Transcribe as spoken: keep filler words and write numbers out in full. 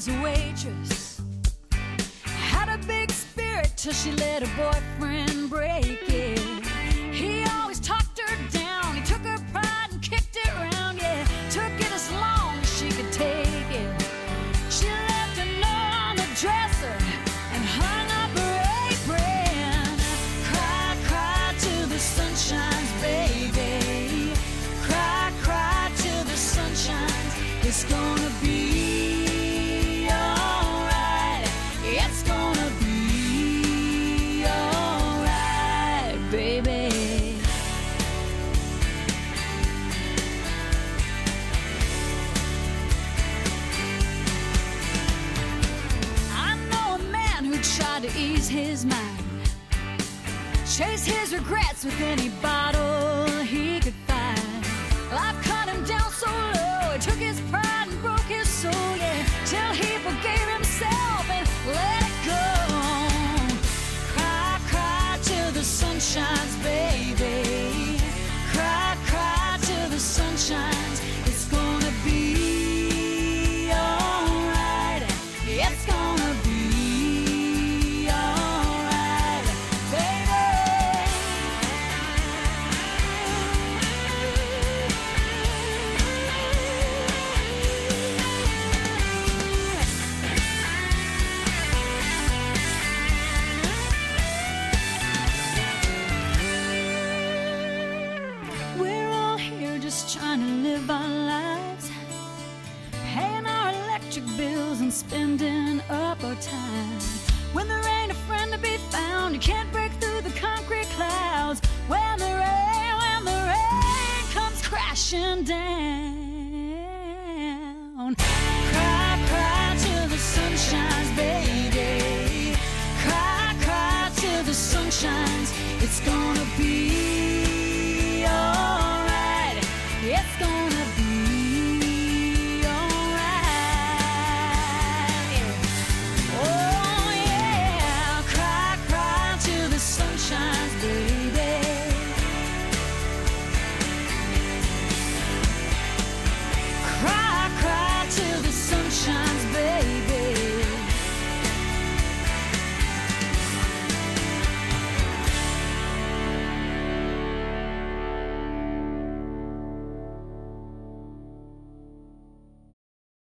was a waitress, had a big spirit till she let her boyfriend break it. He always talked her down, he took her pride and kicked it around, yeah, took it as long as she could take it. She left a note on the dresser and hung up her apron. Cry, cry till the sun shines, baby. Cry, cry till the sun shines. It's gonna be alright. It's gonna be alright, baby. I know a man who tried to ease his mind, chase his regrets with any bottle he could find. Life cut him down so low, it took his pride and broke his soul, yeah, till he forgave himself and let it go. Cry, cry till the sun shines, baby. Cry, cry till the sun shines. It's gonna be alright. It's gonna be alright, baby. We're all here just trying to live our lives, paying our electric bills and spending up our time. When there ain't a friend to be found, you can't break through the concrete clouds. When the rain, when the rain comes crashing down. Cry, cry till the sun shines, baby. Cry, cry till the sun shines. It's gonna